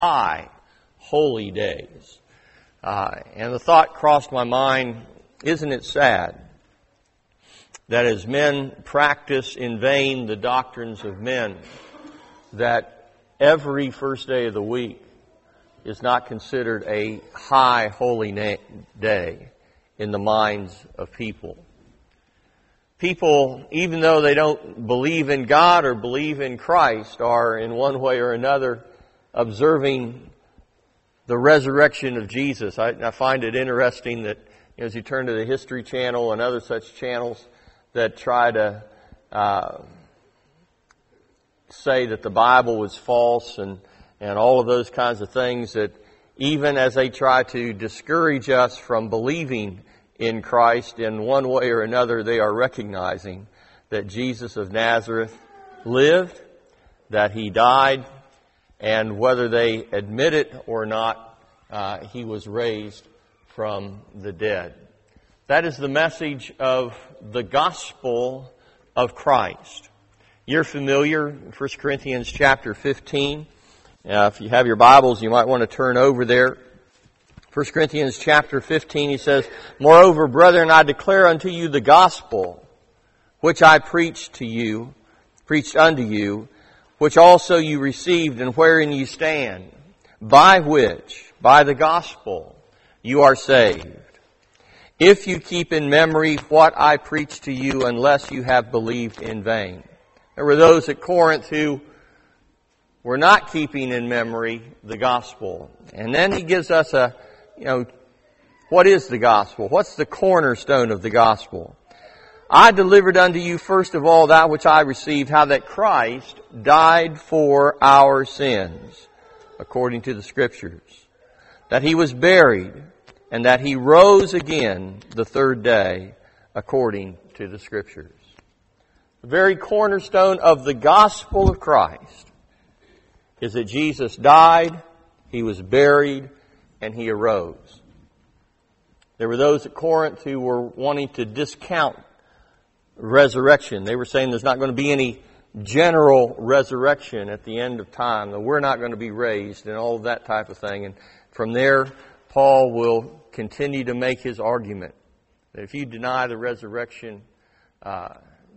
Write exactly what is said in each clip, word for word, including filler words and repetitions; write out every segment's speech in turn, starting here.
high holy days. Uh, and the thought crossed my mind, isn't it sad that as men practice in vain the doctrines of men, that every first day of the week is not considered a high holy na- day in the minds of people. People, even though they don't believe in God or believe in Christ, are in one way or another observing the resurrection of Jesus. I, I find it interesting that, you know, as you turn to the History Channel and other such channels that try to uh, say that the Bible was false and, and all of those kinds of things, that even as they try to discourage us from believing in Christ in one way or another, they are recognizing that Jesus of Nazareth lived, that He died, and whether they admit it or not, uh, He was raised from the dead. That is the message of the gospel of Christ. You're familiar, First Corinthians chapter fifteen. Uh, if you have your Bibles, you might want to turn over there. First Corinthians chapter fifteen, he says, "Moreover, brethren, I declare unto you the gospel, which I preached to you, preached unto you, which also you received, and wherein you stand, by which, by the gospel, you are saved. If you keep in memory what I preached to you, unless you have believed in vain." There were those at Corinth who were not keeping in memory the gospel. And then he gives us a, you know, what is the gospel? What's the cornerstone of the gospel? "I delivered unto you first of all that which I received, how that Christ died for our sins, according to the Scriptures, that He was buried, and that He rose again the third day, according to the Scriptures." The very cornerstone of the gospel of Christ is that Jesus died, He was buried, and He arose. There were those at Corinth who were wanting to discount resurrection. They were saying there's not going to be any general resurrection at the end of time, that we're not going to be raised and all of that type of thing. And from there, Paul will continue to make his argument that if you deny the resurrection uh,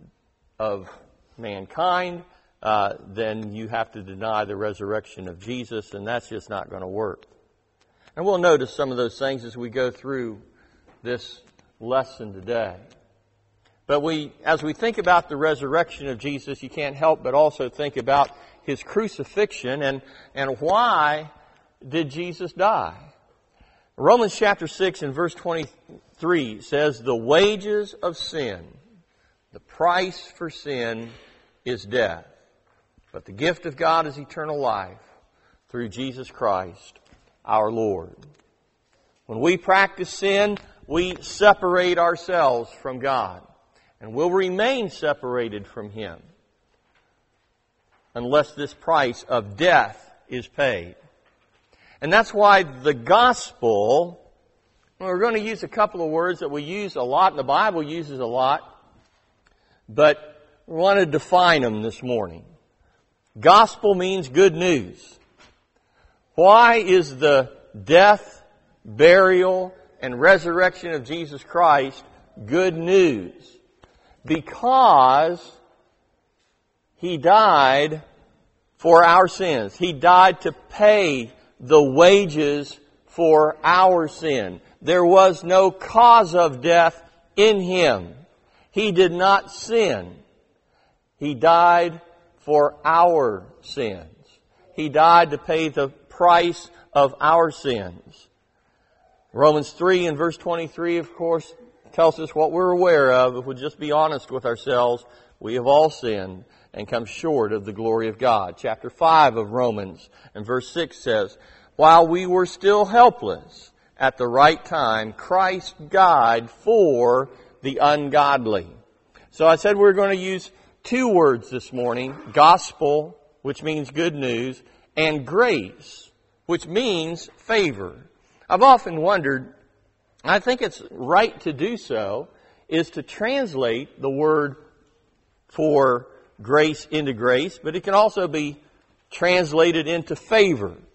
of mankind, uh, then you have to deny the resurrection of Jesus, and that's just not going to work. And we'll notice some of those things as we go through this lesson today. But we, as we think about the resurrection of Jesus, you can't help but also think about His crucifixion and, and why did Jesus die? Romans chapter six and verse twenty-three says, "The wages of sin, the price for sin is death. But the gift of God is eternal life through Jesus Christ our Lord." When we practice sin, we separate ourselves from God. And will remain separated from Him unless this price of death is paid. And that's why the gospel, we're going to use a couple of words that we use a lot, and the Bible uses a lot, but we want to define them this morning. Gospel means good news. Why is the death, burial, and resurrection of Jesus Christ good news? Because He died for our sins. He died to pay the wages for our sin. There was no cause of death in Him. He did not sin. He died for our sins. He died to pay the price of our sins. Romans three and verse twenty-three, of course, tells us what we're aware of. If we'll just be honest with ourselves, we have all sinned and come short of the glory of God. Chapter five of Romans and verse six says, "While we were still helpless, at the right time, Christ died for the ungodly." So I said we're going to use two words this morning: gospel, which means good news, and grace, which means favor. I've often wondered, I think it's right to do so, is to translate the word for grace into grace, but it can also be translated into favor.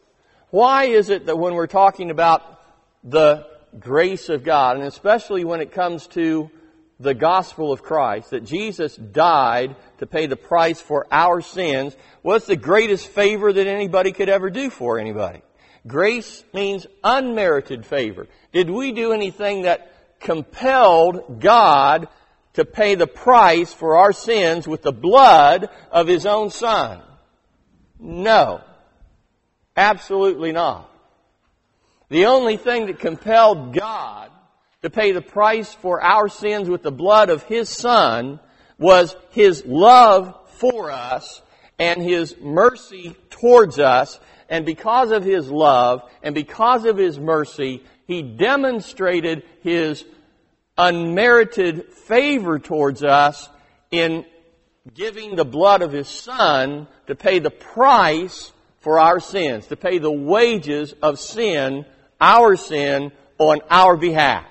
Why is it that when we're talking about the grace of God, and especially when it comes to the gospel of Christ, that Jesus died to pay the price for our sins, was the greatest favor that anybody could ever do for anybody? Grace means unmerited favor. Did we do anything that compelled God to pay the price for our sins with the blood of His own Son? No. Absolutely not. The only thing that compelled God to pay the price for our sins with the blood of His Son was His love for us and His mercy towards us. And because of His love and because of His mercy, He demonstrated His unmerited favor towards us in giving the blood of His Son to pay the price for our sins, to pay the wages of sin, our sin, on our behalf.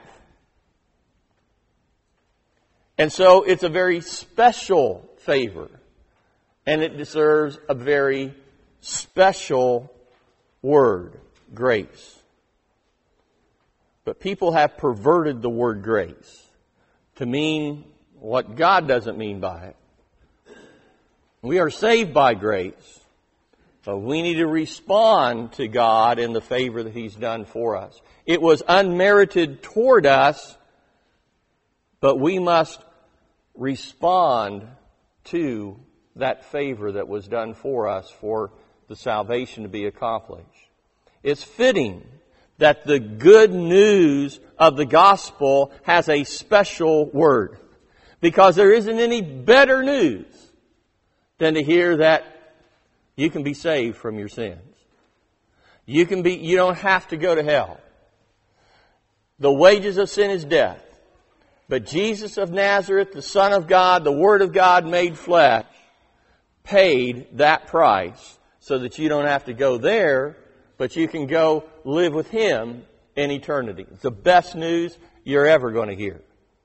And so it's a very special favor, and it deserves a very special word, grace. But people have perverted the word grace to mean what God doesn't mean by it. We are saved by grace, but we need to respond to God in the favor that He's done for us. It was unmerited toward us, but we must respond to that favor that was done for us for the salvation to be accomplished. It's fitting that the good news of the gospel has a special word, because there isn't any better news than to hear that you can be saved from your sins. You can be, you don't have to go to hell. The wages of sin is death. But Jesus of Nazareth, the Son of God, the Word of God made flesh, paid that price so that you don't have to go there, but you can go live with Him in eternity. It's the best news you're ever going to hear.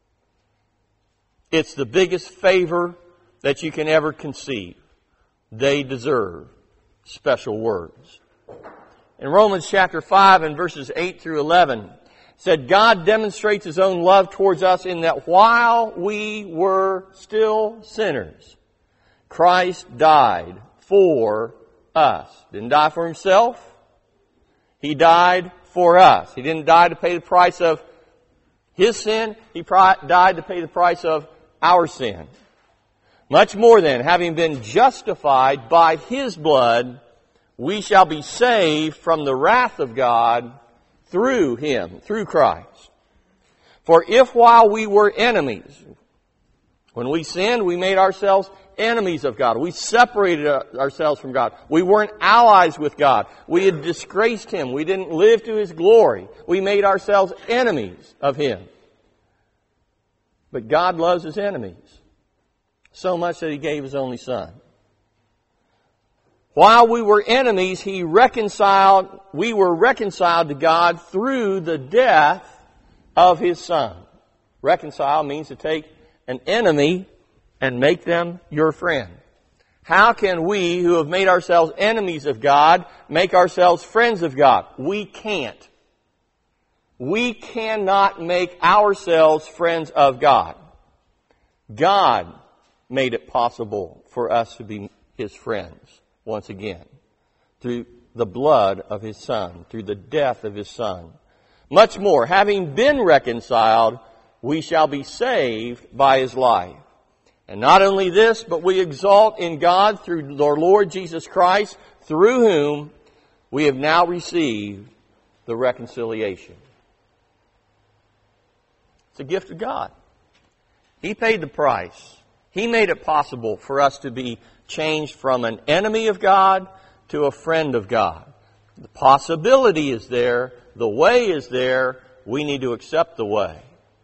It's the biggest favor that you can ever conceive. They deserve special words. In Romans chapter five and verses eight through eleven, said God demonstrates His own love towards us in that while we were still sinners, Christ died for us. Didn't die for Himself. He died for us. He didn't die to pay the price of His sin. He died to pay the price of our sin. Much more then, having been justified by His blood, we shall be saved from the wrath of God through Him, through Christ. For if while we were enemies, when we sinned, we made ourselves enemies of God. We separated ourselves from God. We weren't allies with God. We had disgraced Him. We didn't live to His glory. We made ourselves enemies of Him. But God loves His enemies so much that He gave His only Son. While we were enemies, He reconciled, we were reconciled to God through the death of His Son. Reconcile means to take an enemy and make them your friend. How can we, who have made ourselves enemies of God, make ourselves friends of God? We can't. We cannot make ourselves friends of God. God made it possible for us to be His friends once again through the blood of His Son, through the death of His Son. Much more, having been reconciled, we shall be saved by His life. And not only this, but we exalt in God through our Lord Jesus Christ, through whom we have now received the reconciliation. It's a gift of God. He paid the price. He made it possible for us to be changed from an enemy of God to a friend of God. The possibility is there. The way is there. We need to accept the way.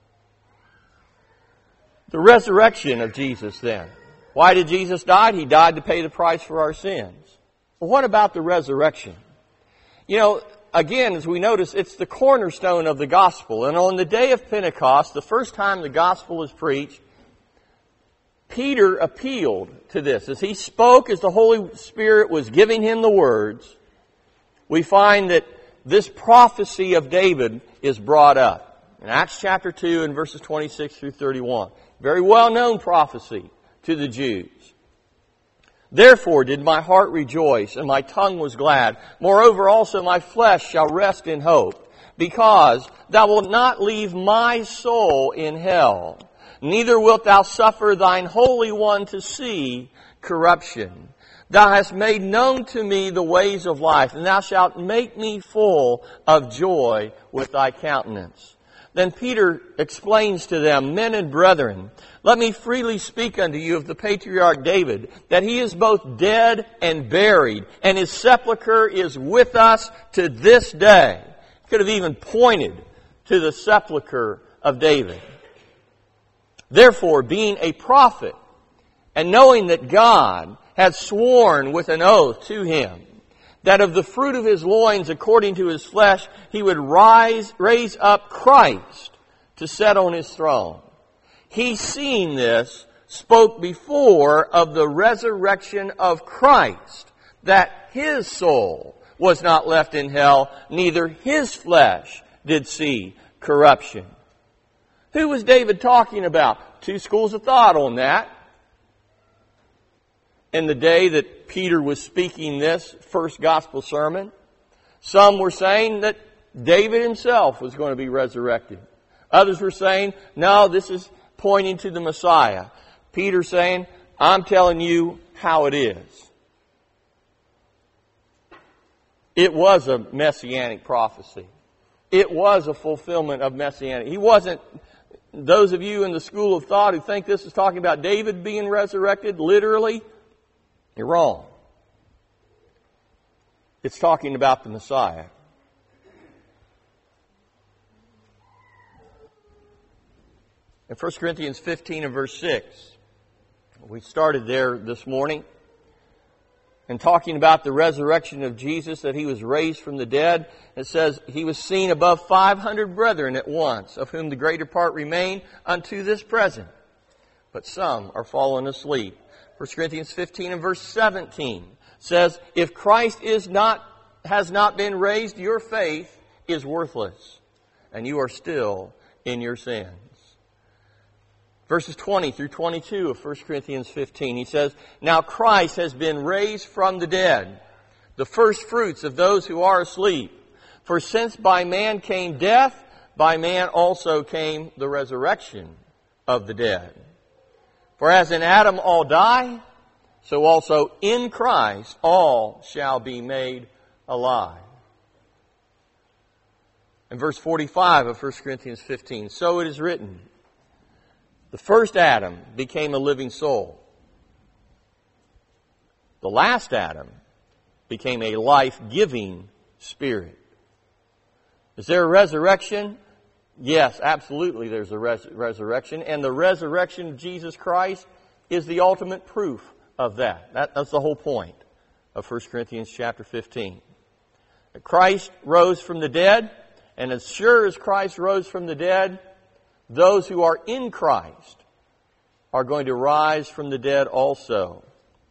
The resurrection of Jesus then. Why did Jesus die? He died to pay the price for our sins. Well, what about the resurrection? You know, again, as we notice, it's the cornerstone of the gospel. And on the day of Pentecost, the first time the gospel was preached, Peter appealed to this. As he spoke, as the Holy Spirit was giving him the words, we find that this prophecy of David is brought up in Acts chapter two and verses twenty-six through thirty-one. Very well-known prophecy to the Jews. Therefore did my heart rejoice, and my tongue was glad. Moreover also my flesh shall rest in hope, because thou wilt not leave my soul in hell, neither wilt thou suffer thine Holy One to see corruption. Thou hast made known to me the ways of life, and thou shalt make me full of joy with thy countenance. Then Peter explains to them, Men and brethren, let me freely speak unto you of the patriarch David, that he is both dead and buried, and his sepulchre is with us to this day. Could have even pointed to the sepulchre of David. Therefore, being a prophet, and knowing that God had sworn with an oath to him, that of the fruit of his loins, according to his flesh, he would rise, raise up Christ to set on his throne. He, seeing this, spoke before of the resurrection of Christ, that his soul was not left in hell, neither his flesh did see corruption. Who was David talking about? Two schools of thought on that. In the day that Peter was speaking this first gospel sermon, some were saying that David himself was going to be resurrected. Others were saying, no, this is pointing to the Messiah. Peter saying, I'm telling you how it is. It was a messianic prophecy. It was a fulfillment of messianic. He wasn't, those of you in the school of thought who think this is talking about David being resurrected, literally, you're wrong. It's talking about the Messiah. In First Corinthians fifteen and verse six, we started there this morning, and talking about the resurrection of Jesus, that he was raised from the dead. It says, he was seen above five hundred brethren at once, of whom the greater part remain unto this present, but some are fallen asleep. First Corinthians fifteen and verse seventeen says, if Christ is not, has not been raised, your faith is worthless, and you are still in your sins. Verses twenty through twenty-two of First Corinthians fifteen, he says, now Christ has been raised from the dead, the first fruits of those who are asleep. For since by man came death, by man also came the resurrection of the dead. For as in Adam all die, so also in Christ all shall be made alive. In verse forty-five of First Corinthians fifteen, so it is written, the first Adam became a living soul. The last Adam became a life-giving spirit. Is there a resurrection? Yes, absolutely there's a res- resurrection. And the resurrection of Jesus Christ is the ultimate proof of that. that. That's the whole point of First Corinthians chapter fifteen. That Christ rose from the dead, and as sure as Christ rose from the dead, those who are in Christ are going to rise from the dead also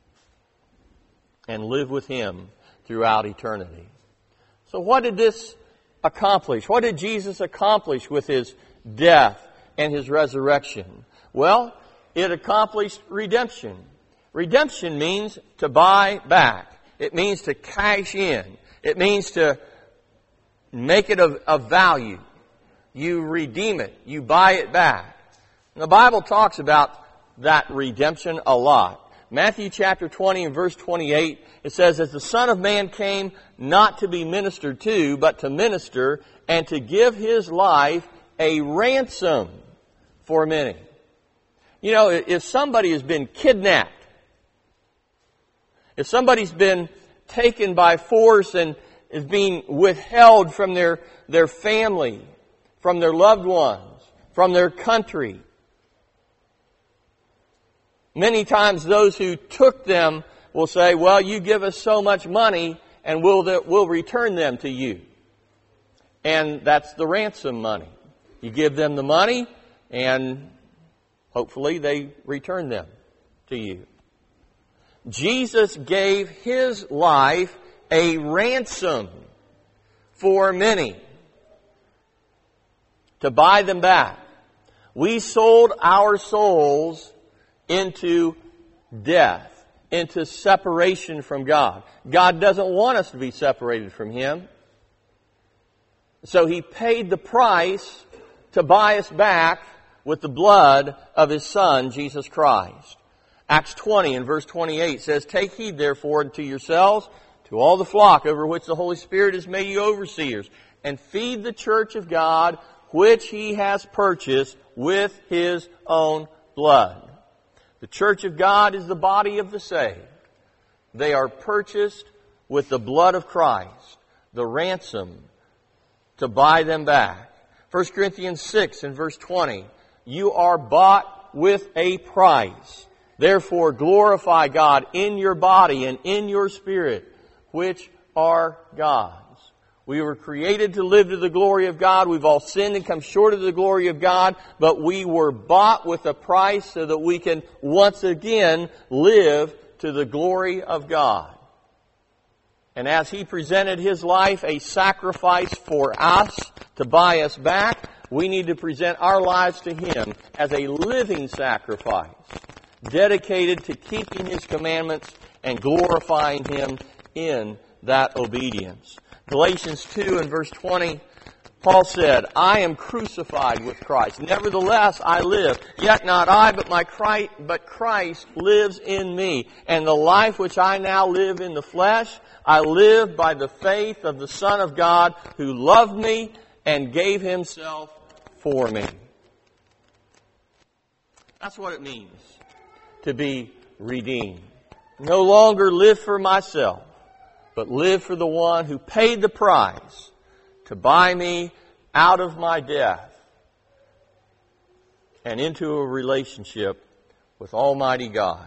and live with Him throughout eternity. So what did this accomplish? What did Jesus accomplish with His death and His resurrection? Well, it accomplished redemption. Redemption means to buy back. It means to cash in. It means to make it of, of value. You redeem it. You buy it back. And the Bible talks about that redemption a lot. Matthew chapter twenty and verse twenty-eight, it says, as the Son of Man came not to be ministered to, but to minister and to give His life a ransom for many. You know, if somebody has been kidnapped, if somebody's been taken by force and is being withheld from their, their family, from their loved ones, from their country, many times those who took them will say, well, you give us so much money and we'll, we'll return them to you. And that's the ransom money. You give them the money and hopefully they return them to you. Jesus gave His life a ransom for many. To buy them back. We sold our souls into death, into separation from God. God doesn't want us to be separated from Him. So He paid the price to buy us back with the blood of His Son, Jesus Christ. Acts twenty and verse twenty-eight says, "Take heed therefore unto yourselves, to all the flock over which the Holy Spirit has made you overseers, and feed the church of God, which He has purchased with His own blood." The church of God is the body of the saved. They are purchased with the blood of Christ, the ransom to buy them back. First Corinthians six and verse twenty, "You are bought with a price. Therefore glorify God in your body and in your spirit, which are God's." We were created to live to the glory of God. We've all sinned and come short of the glory of God, but we were bought with a price so that we can once again live to the glory of God. And as He presented His life a sacrifice for us to buy us back, we need to present our lives to Him as a living sacrifice, dedicated to keeping His commandments and glorifying Him in that obedience. Galatians two and verse twenty, Paul said, "I am crucified with Christ. Nevertheless I live. Yet not I, but my Christ, but Christ lives in me. And the life which I now live in the flesh, I live by the faith of the Son of God, who loved me and gave Himself for me." That's what it means to be redeemed. No longer live for myself, but live for the one who paid the price to buy me out of my death and into a relationship with Almighty God.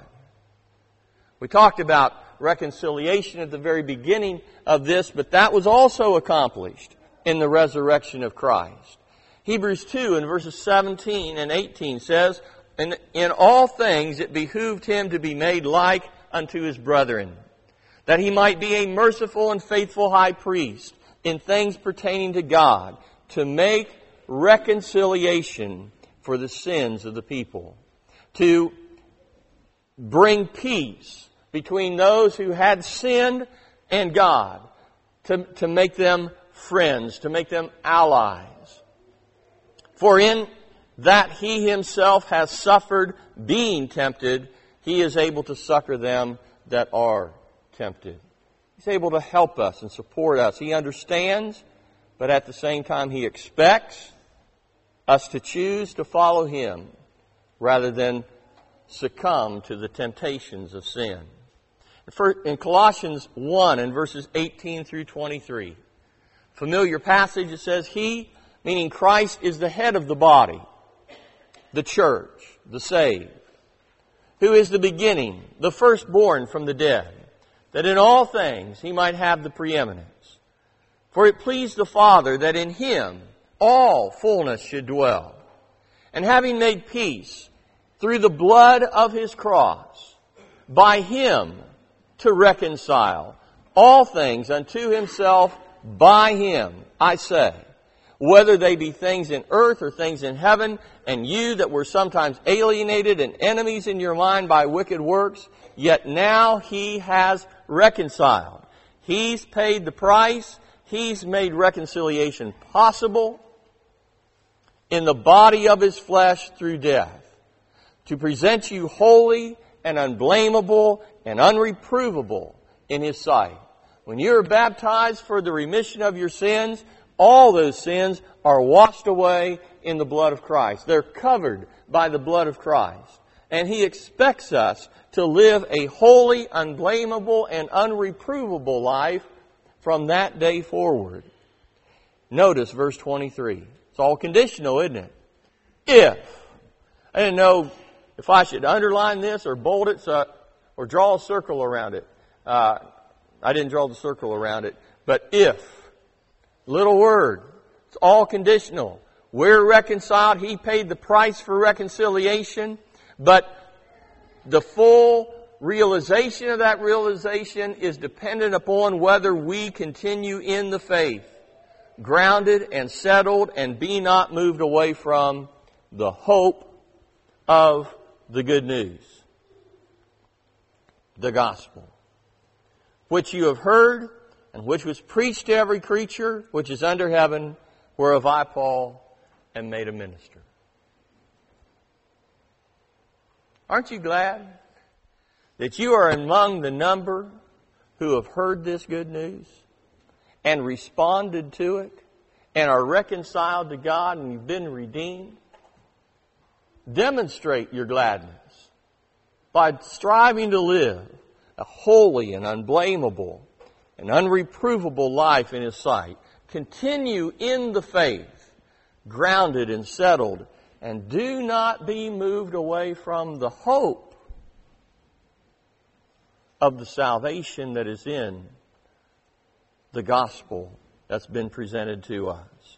We talked about reconciliation at the very beginning of this, but that was also accomplished in the resurrection of Christ. Hebrews two in verses seventeen and eighteen says, "In, in all things it behooved Him to be made like unto His brethren, that He might be a merciful and faithful high priest in things pertaining to God, to make reconciliation for the sins of the people, to bring peace between those who had sinned and God, to, to make them friends, to make them allies. For in that He Himself has suffered being tempted, He is able to succor them that are tempted." He's able to help us and support us. He understands, but at the same time He expects us to choose to follow Him rather than succumb to the temptations of sin. In Colossians one and verses eighteen through twenty-three, familiar passage, it says, "He," meaning Christ, "is the head of the body, the church, the saved, who is the beginning, the firstborn from the dead, that in all things He might have the preeminence. For it pleased the Father that in Him all fullness should dwell. And having made peace through the blood of His cross, by Him to reconcile all things unto Himself by Him, I say, whether they be things in earth or things in heaven, and you that were sometimes alienated and enemies in your mind by wicked works, yet now He has reconciled." He's paid the price. He's made reconciliation possible in the body of His flesh through death, to present you holy and unblameable and unreprovable in His sight. When you are baptized for the remission of your sins, all those sins are washed away in the blood of Christ. They're covered by the blood of Christ. And He expects us to live a holy, unblameable, and unreprovable life from that day forward. Notice verse twenty-three. It's all conditional, isn't it? If. I didn't know if I should underline this or bold it so, or draw a circle around it. Uh, I didn't draw the circle around it. But if. Little word. It's all conditional. We're reconciled. He paid the price for reconciliation. But the full realization of that realization is dependent upon whether we continue in the faith. grounded and settled, and be not moved away from the hope of the good news, the gospel, which you have heard, and which was preached to every creature which is under heaven, whereof I, Paul, am made a minister. Aren't you glad that you are among the number who have heard this good news and responded to it and are reconciled to God and you've been redeemed? Demonstrate your gladness by striving to live a holy and unblameable and unreprovable life in His sight. Continue in the faith, grounded and settled, and do not be moved away from the hope of the salvation that is in the gospel that's been presented to us.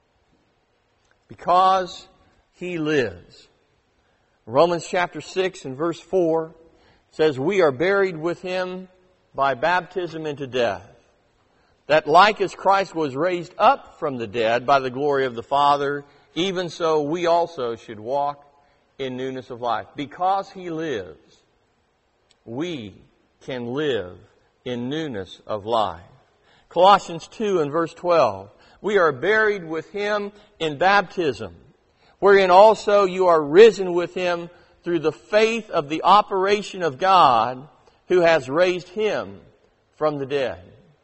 Because He lives. Romans chapter six and verse four says, we are buried with Him by baptism into death, that like as Christ was raised up from the dead by the glory of the Father, even so we also should walk in newness of life. Because He lives, we can live in newness of life. Colossians two and verse twelve, we are buried with Him in baptism, wherein also you are risen with Him through the faith of the operation of God, who has raised Him from the dead.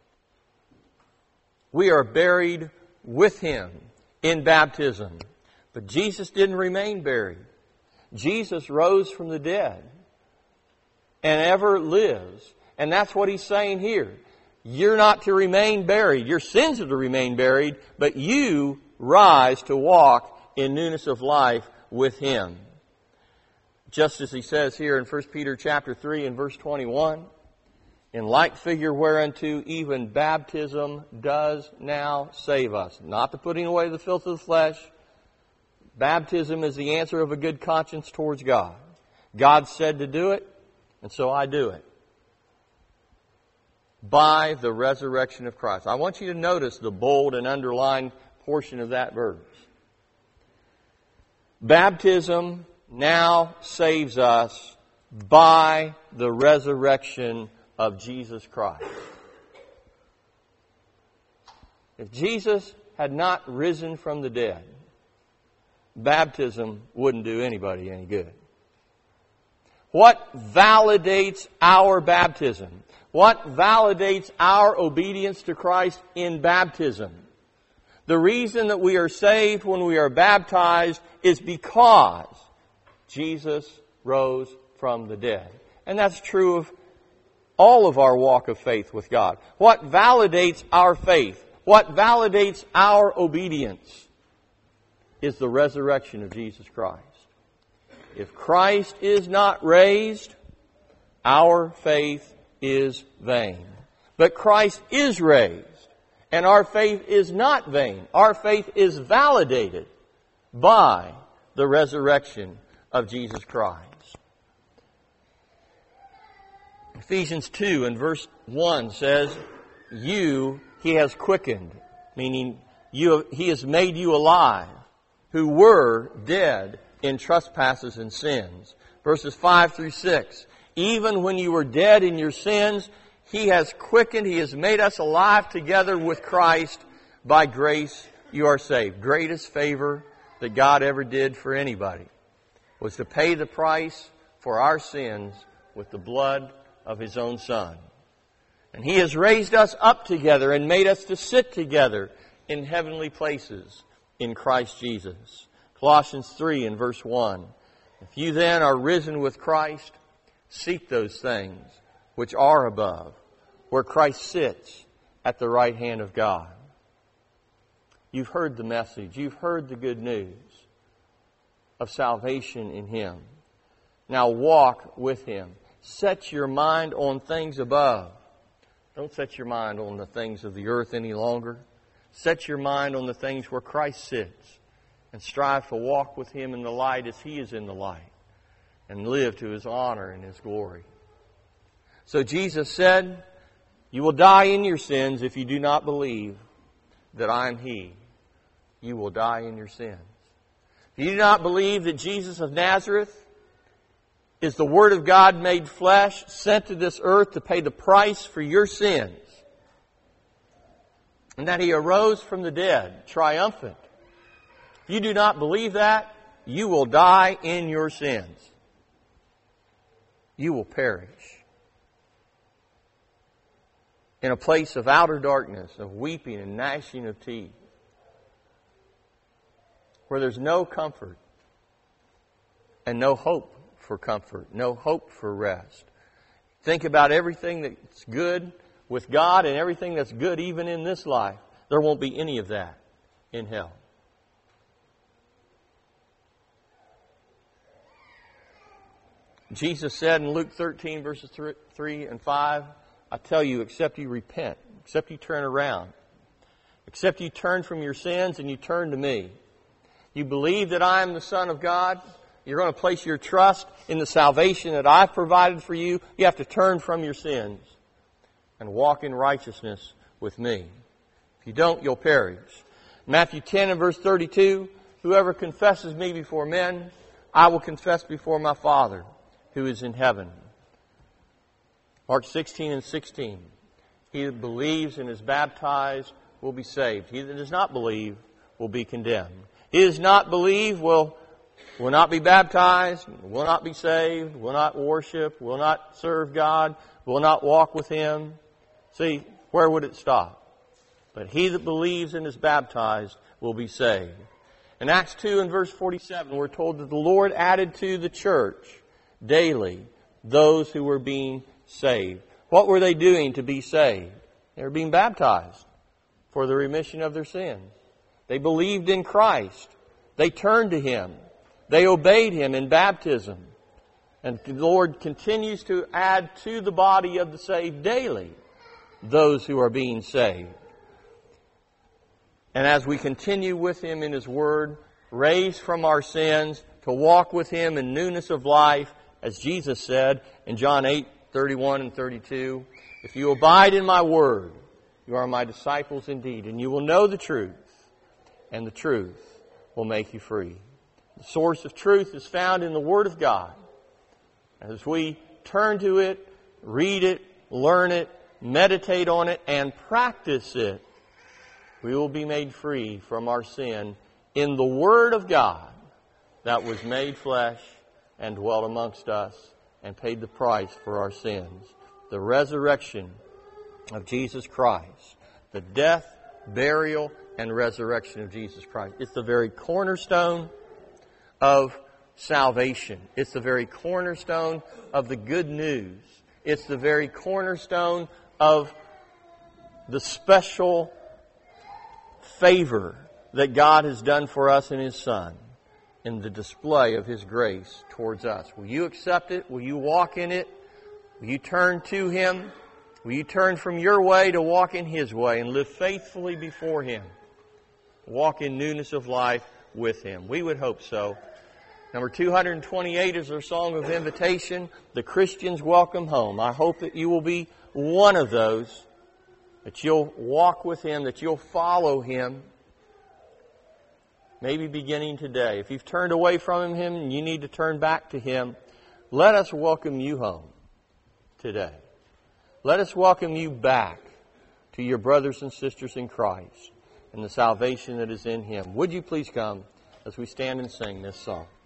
We are buried with Him in baptism. But Jesus didn't remain buried. Jesus rose from the dead and ever lives. And that's what He's saying here. You're not to remain buried. Your sins are to remain buried, but you rise to walk in newness of life with Him. Just as He says here in First Peter chapter three and verse twenty-one, in like figure whereunto even baptism does now save us. Not the putting away the filth of the flesh. Baptism is the answer of a good conscience towards God. God said to do it, and so I do it. By the resurrection of Christ. I want you to notice the bold and underlined portion of that verse. Baptism now saves us by the resurrection of Jesus Christ. If Jesus had not risen from the dead, baptism wouldn't do anybody any good. What validates our baptism? What validates our obedience to Christ in baptism? The reason that we are saved when we are baptized is because Jesus rose from the dead. And that's true of all of our walk of faith with God. What validates our faith, what validates our obedience is the resurrection of Jesus Christ. If Christ is not raised, our faith is vain. But Christ is raised, and our faith is not vain. Our faith is validated by the resurrection of Jesus Christ. Ephesians two and verse one says, you He has quickened, meaning you, He has made you alive, who were dead in trespasses and sins. Verses five through six, even when you were dead in your sins, He has quickened, He has made us alive together with Christ. By grace you are saved. Greatest favor that God ever did for anybody was to pay the price for our sins with the blood of His own Son. And He has raised us up together and made us to sit together in heavenly places in Christ Jesus. Colossians three and verse one. If you then are risen with Christ, seek those things which are above, where Christ sits at the right hand of God. You've heard the message. You've heard the good news of salvation in Him. Now walk with Him. Set your mind on things above. Don't set your mind on the things of the earth any longer. Set your mind on the things where Christ sits, and strive to walk with Him in the light as He is in the light, and live to His honor and His glory. So Jesus said, you will die in your sins if you do not believe that I am He, you will die in your sins. If you do not believe that Jesus of Nazareth is the Word of God made flesh, sent to this earth to pay the price for your sins, and that He arose from the dead, triumphant, if you do not believe that, you will die in your sins. You will perish in a place of outer darkness, of weeping and gnashing of teeth, where there's no comfort and no hope for comfort, no hope for rest. Think about everything that's good with God and everything that's good even in this life. There won't be any of that in hell. Jesus said in Luke thirteen, verses three and five, I tell you, except you repent, except you turn around, except you turn from your sins and you turn to me. You believe that I am the Son of God. You're going to place your trust in the salvation that I've provided for you. You have to turn from your sins and walk in righteousness with me. If you don't, you'll perish. Matthew ten and verse thirty-two, whoever confesses me before men, I will confess before my Father who is in heaven. Mark sixteen and sixteen, he that believes and is baptized will be saved. He that does not believe will be condemned. He that does not believe will, will not be baptized, will not be saved, will not worship, will not serve God, will not walk with Him. See, where would it stop? But he that believes and is baptized will be saved. In Acts two and verse forty-seven, we're told that the Lord added to the church daily those who were being saved. What were they doing to be saved? They were being baptized for the remission of their sins. They believed in Christ. They turned to Him. They obeyed Him in baptism. And the Lord continues to add to the body of the saved daily those who are being saved. And as we continue with Him in His Word, raised from our sins to walk with Him in newness of life, as Jesus said in John eight, thirty-one and thirty-two, if you abide in my word, you are my disciples indeed, and you will know the truth, and the truth will make you free. The source of truth is found in the Word of God. As we turn to it, read it, learn it, meditate on it, and practice it, we will be made free from our sin in the Word of God that was made flesh and dwelt amongst us and paid the price for our sins. The resurrection of Jesus Christ. The death, burial, and resurrection of Jesus Christ. It's the very cornerstone of salvation. It's the very cornerstone of the good news. It's the very cornerstone of the special favor that God has done for us in His Son, in the display of His grace towards us. Will you accept it? Will you walk in it? Will you turn to Him? Will you turn from your way to walk in His way and live faithfully before Him? Walk in newness of life with Him. We would hope so. Number two hundred twenty-eight is our song of invitation, The Christian's Welcome Home. I hope that you will be one of those, that you'll walk with Him, that you'll follow Him, maybe beginning today. If you've turned away from Him and you need to turn back to Him, let us welcome you home today. Let us welcome you back to your brothers and sisters in Christ and the salvation that is in Him. Would you please come as we stand and sing this song?